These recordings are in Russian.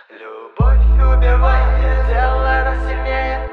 Любовь убивает, делая нас сильнее.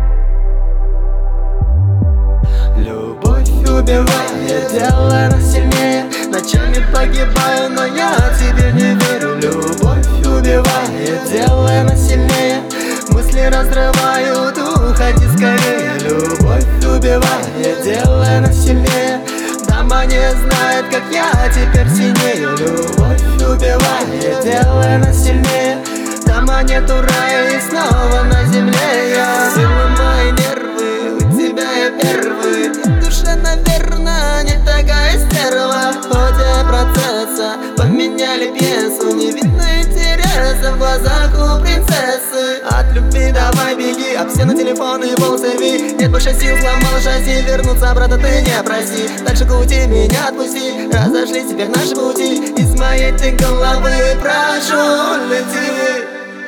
Любовь убивает, делая нас сильнее. Ночами погибаю, но я тебе не верю. Любовь убивает, делая нас сильнее. Мысли разрывают, уходи скорее. Любовь убивает, делая нас сильнее. Дама не знает, как я теперь синею. Любовь убивает, делая нас сильнее. Дома нету рая и снова на земле я. Сила мои нервы, у тебя я первый. В душе, наверное, не такая стерва. В ходе процесса поменяли пьесу. Не видно интереса в глазах у принцессы. От любви давай беги, об стену телефон и волосы ви. Нет больше сил, сломал шасси, вернуться обратно ты не проси. Дальше крути, меня отпусти, разошлись теперь наши пути. Из моей ты головы прошу, лети.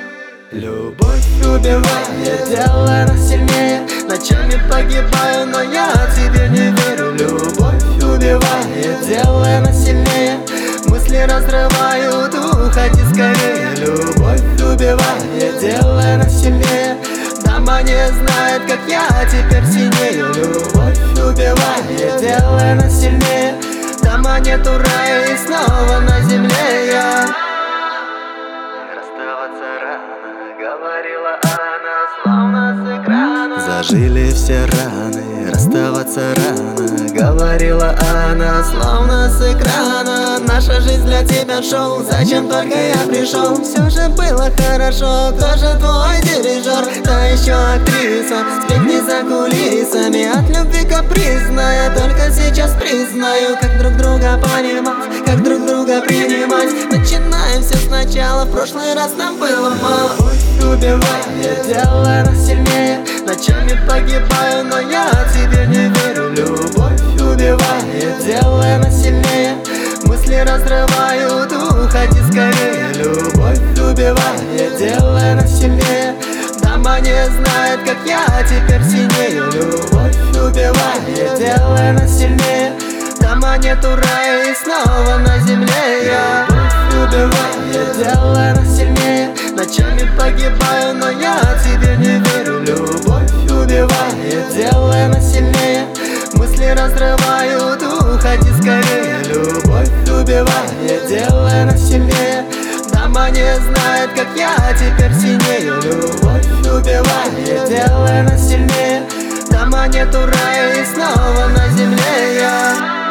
Любовь убивает, делая нас сильнее. Ночами погибаю, но я тебе не верю. Любовь убивает, делая нас сильнее. Мысли разрывают, уходи скорее. Любовь убивает, делая нас сильнее. Дама не знает, как я теперь синею. Любовь убивает, делая нас сильнее. Дома нету рая и снова на земле я. Расставаться рано, говорила она, словно с экрана. Зажили все раны, расставаться рано, говорила она, словно с экрана. Наша жизнь для тебя шоу, зачем только я пришел? Все же было хорошо, кто же твой дирижер? Та еще актриса, сбегни за кулисами. От любви капризная, только сейчас признаю, как друг друга понимать, как друг друга принимать. Начинаем все сначала, в прошлый раз нам было мало. Любовь убивает, делая нас сильнее. Ночами погибаю, но я тебе не верю. Любовь убивает, делая нас сильнее. Мысли разрывают, уходи скорее. Любовь убивает, делая нас сильнее. Дама не знает, как я теперь синею. Любовь убивает, делая нас сильнее. Дома нету рая и снова на земле я. Любовь убивает, делая нас сильнее. Ночами погибаю, но я тебе не верю. Любовь убивает, делая нас сильнее. Мысли разрывают, уходи скорее. Любовь убивает, делая нас сильнее. Дама не знает, как я теперь синею. Любовь убивает, делая нас сильнее. Дома нету рая и снова на земле я.